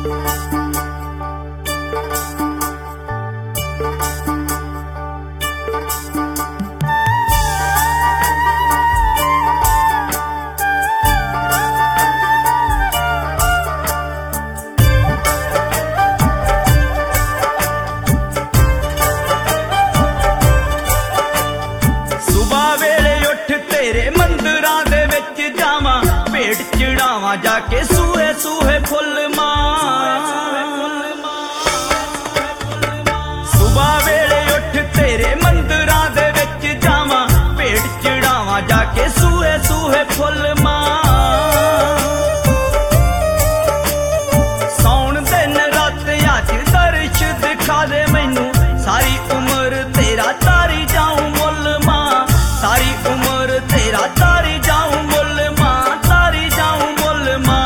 जाके सूहे सूहे फुल सुबह वेले उठ तेरे मंदिरां दे विच जावां भेंट चढ़ावां जाके सूहे सूहे फुल सौण दिन रात अज दर्श दिखा दे मैनू सारी उम्र तेरा तारी जाऊं मुल मां सारी उम्र तेरा तारी जाऊं मुल मां तारी जाऊं मुल मां।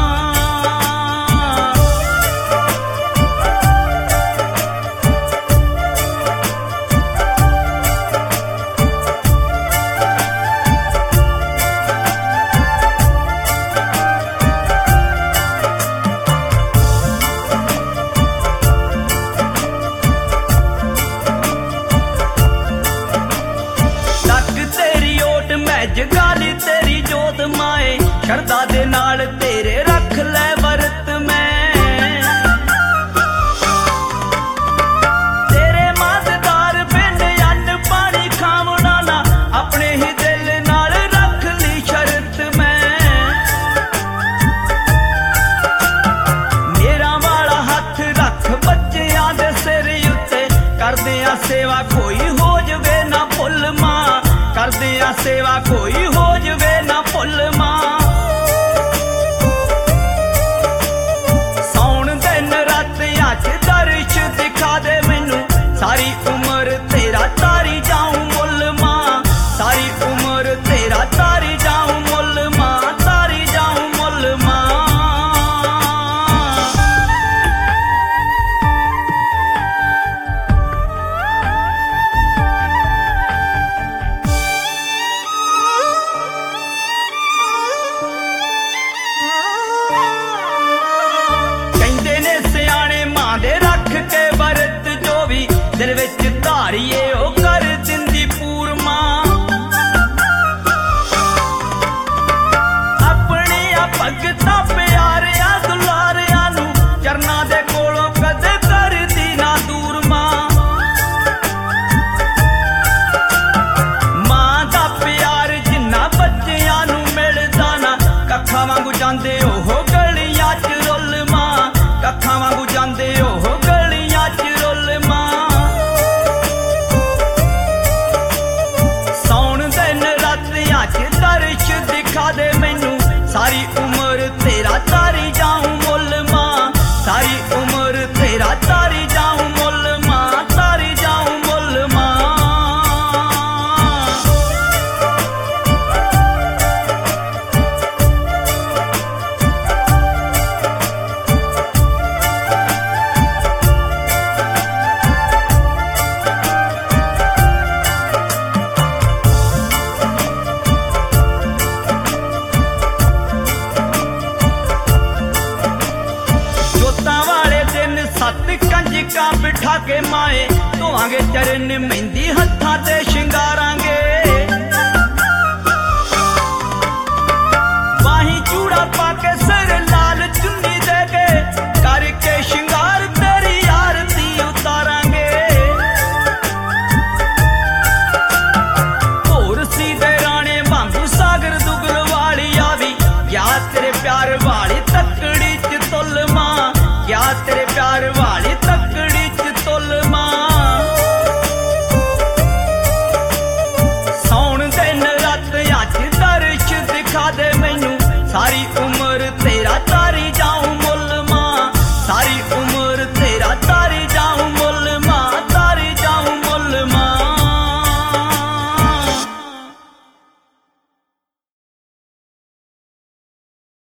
जगाली तेरी जोत माए शरदा दे नाल तेरे रख ले वरत मैं तेरे माददार बिन अन्न पानी खावना ना अपने ही दिल नाल रख ली शरत मैं मेरा वाला हथ रख बच्चियां दे सिर उत्ते करदियां सेवा कोई हो जवे ना भुल मां करदियां सेवा कोई हो जवे ना भुल मां। सौण दिन रात अज दर्श दिखा दे मैनू सारी उम्र तेरा तारी जाऊं मुल मां सारी उम्र तेरा तारी जाऊं मुल मां तारी जाऊं मुल मां। दिल विच धारिए ओ कर दिंदी पूरमा अपनिया भगतां प्यारिया दुलारिया नू चरना दे कोलों कदे कर दी ना दूर मां दा प्यार जिन्ना बच्चियां नू मिलदा ना कक्खां वांगू जांदे ओह गलियां च रुल मां कक्खां वांगू जांदे ओह गलियां च रुल मां। दर्श दिखा दे मैनू सारी उम्र तेरा तारी जाऊं मुल मां सारी उम्र तेरा तारी जाऊं मुल मां तारी जाऊं मुल मां। कंजका बिठा के माए धोआंगे चरण मेहंदी हत्था ते शिंगारा